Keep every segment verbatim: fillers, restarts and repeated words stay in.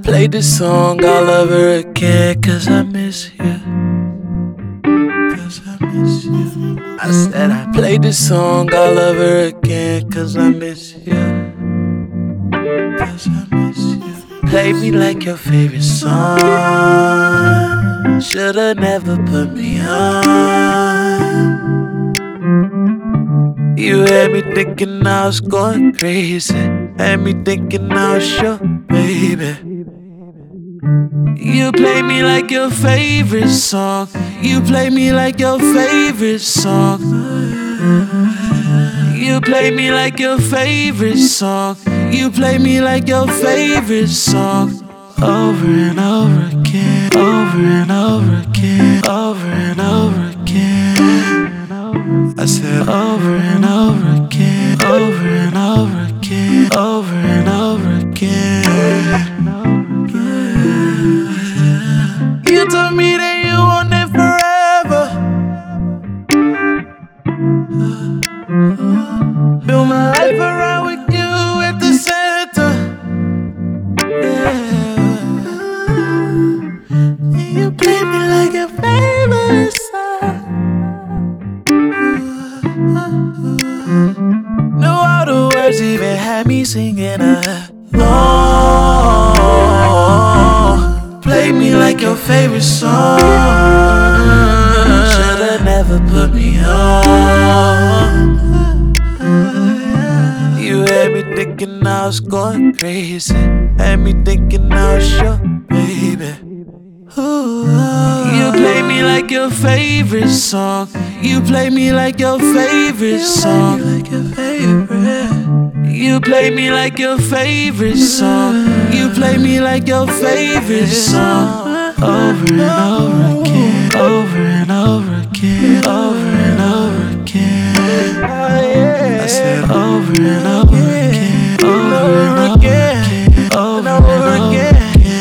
play this song all over again, cause I miss you. Cause I miss you. I said I play this song all over again, cause I miss you. Cause I miss you. Play me like your favorite song. Shoulda never put me on. You had me thinking I was going crazy. Had me thinking I was your baby. You play me like your favorite song. You play me like your favorite song. You play me like your favorite song. You play me like your favorite song. Over and over again. Over and over again. Over and over again. I said over and over again. Over and over again. Over and over again. You told me that you want it forever. Build my life around with you at the center. Yeah. You play me like your favorite song. No other words even had me singing along. Play me like your favorite song. Shoulda never put me on. You had me thinking I was going crazy. Had me thinking I was your baby. Ooh. You play me like your favorite song. You play me like your favorite song. You play me like your favorite song. You play me like your favorite song. Over and over again. Over and over again. Over and over again. I said over and over again. Over and over again. Over and over again.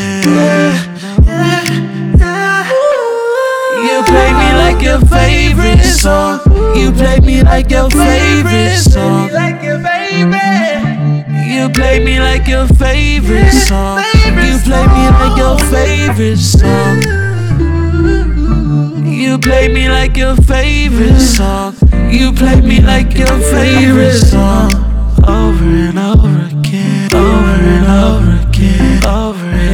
You play me like your favorite song. You play me like your favorite song. You play me like your favorite song. You play me like your favorite song. You play me like your favorite song. You play me like your favorite song. Over and over again. Over and over again. Over and